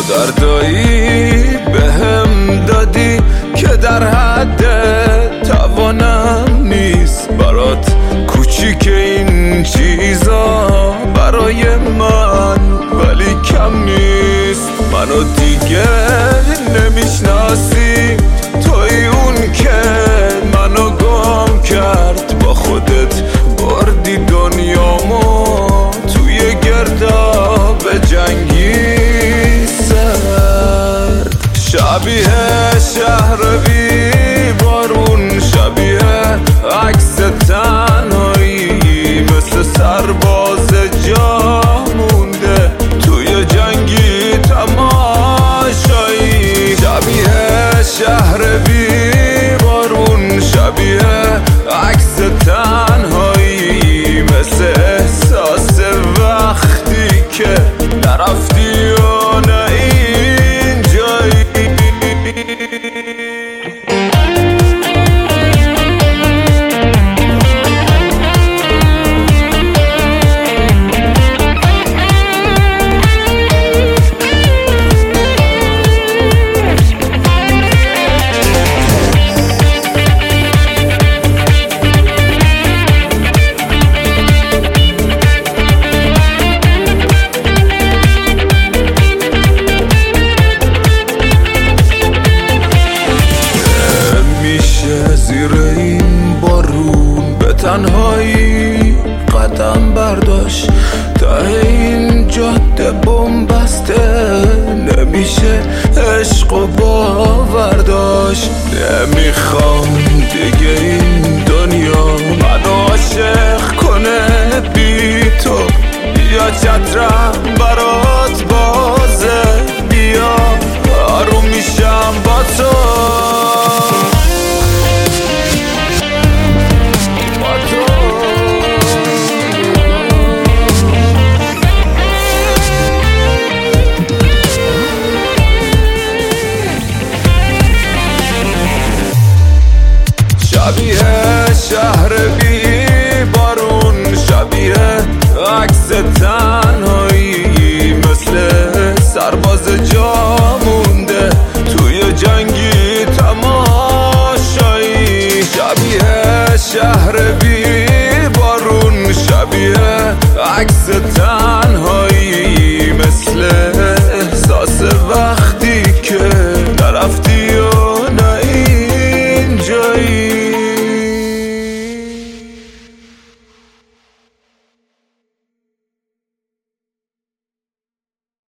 دردایی بهم دادی که در حد توانم نیست. برات کوچیک این چیزا برای من ولی کم نیست. منو دیگه نمیشناسی، توی اون که منو گم کرد. با خودت بردی دنیامو توی گرداب جنگی سرد. شبیه شهر بی بارون، شبیه عکس تنهایی، مثل سرباز جا مونده توی جنگی تماشایی. شبیه شهر بی بارون، شبیه عکس تنهایی، مثل احساس وقتی که نرفتی و نه اینجایی. زیر این بارون به تنهایی قدم برداشت، تا این جاده بنبسته نمیشه عشق و باور داشت. نمیخوام دیگه این دنیا منو عاشق کنه بی تو، یا چترم برات بازه، بیا آروم میشم با تو. شبیه شهر بی بارون، شبیه عکس تنهایی، مثل سرباز جا مونده توی جنگی تماشایی. شبیه شهر بی بارون، شبیه عکس